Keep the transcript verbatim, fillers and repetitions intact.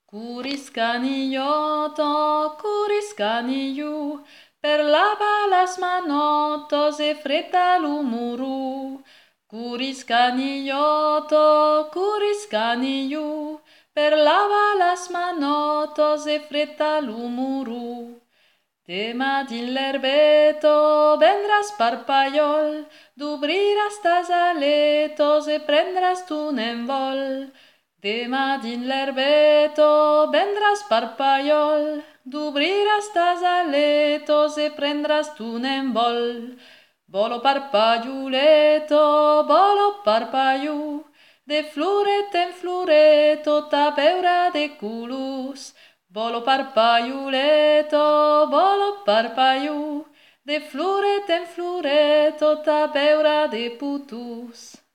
Curiscanilloto, curiscanillu, per lava las manotos e fretta l'umuru. Curiscanilloto, curiscanillu, per lava las manotos e fretta l'umuru. Tema din l'erbeto vendràs parpaiol, d'obriràs tas aletos e prendràs tu n'envol. Tema din l'erbeto vendràs parpaiol, d'obriràs tas aletos e prendràs tu n'envol. Volo parpaiuleto, volo parpaiu, de floret en floret tota beura de culus. Volo parpaiuleto, volo parpaiu, de floret en floret tota beura de putus.